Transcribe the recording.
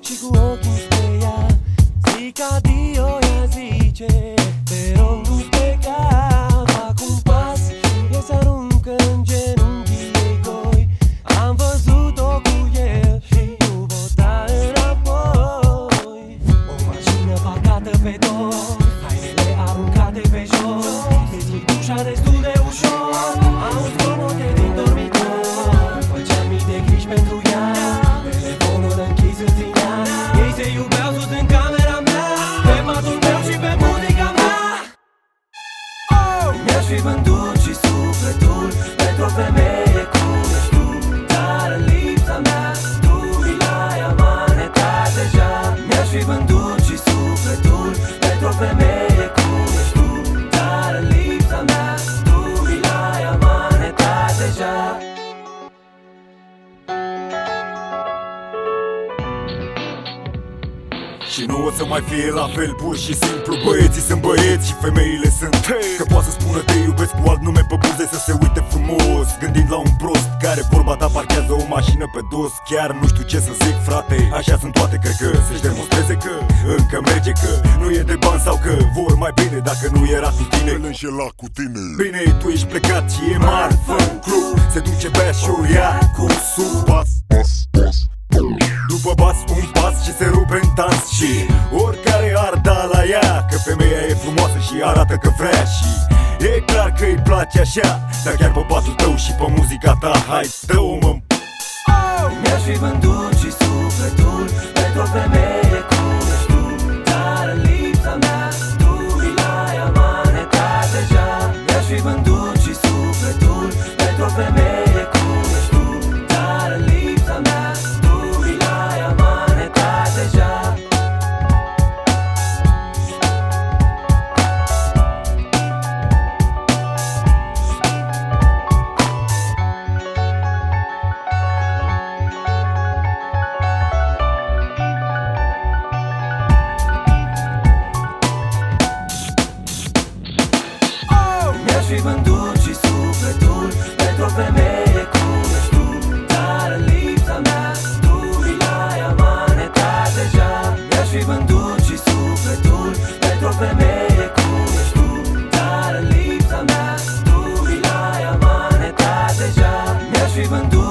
și cu ochii spre ea. Zic adio, ea zice, te rog nu pleca. Fac un pas, ea se aruncă în genunchii ei goi. Am văzut-o cu el și nu pot da înapoi. O mașină parcată pe dor, hainele aruncate pe jos. Deschid ușa destul de ușor, aud zgomote din dormitor. Făceam mii de griji pentru ea, telefonul închis în ținea. Ei se iubeau sus în camera mea, pe patul meu și pe muzica mea. Mi-aș fi vândut și sufletul pentru o femeie cum ești tu, dar în lipsa mea tu mi l-ai amanetat deja. Mi-aș fi vândut și sufletul pentru o femeie cum ești tu, dar în lipsa mea tu mi l-ai amanetat deja. Și nu o să mai fie la fel, pur și simplu. Băieții sunt băieți și femeile sunt că poate să spună te iubesc cu alt nume pe buze, să se uite frumos, gândind la un prost care vorba ta parchează o mașină pe dos. Chiar nu știu ce să zic, frate, așa sunt toate, cred că să-și demonstreze că încă merge, că nu e de bani sau că vor mai bine. Dacă nu era cu tine, îl înșela cu tine. Bine, tu ești plecat și e marfă în club. Se duce bea și o ia cu sub. Pas, pas, pas. După bas un pas și se rupe în dans. Și oricare ar da la ea, că femeia e frumoasă și arată că vrea. Și e clar că îi place așa, dar chiar pe patul tău și pe muzica ta, hai, dă-o mă. Mi-aș fi vândut și sufletul pentru o femeie cum ești tu, dar în lipsa mea tu mi l-ai amanetat deja. Mi-aș fi vândut și sufletul pentru o femeie cum ești tu, dar în lipsa mea tu mi l-ai amanetat deja. Mi-aș fi vândut și sufletul pentru o femeie cum ești tu, dar în lipsa mea tu mi l-ai amanetat deja. Mi-aș fi vândut și sufletul pentru o femeie cum ești tu, dar în lipsa mea tu mi l-ai amanetat deja. Mi-aș fi vândut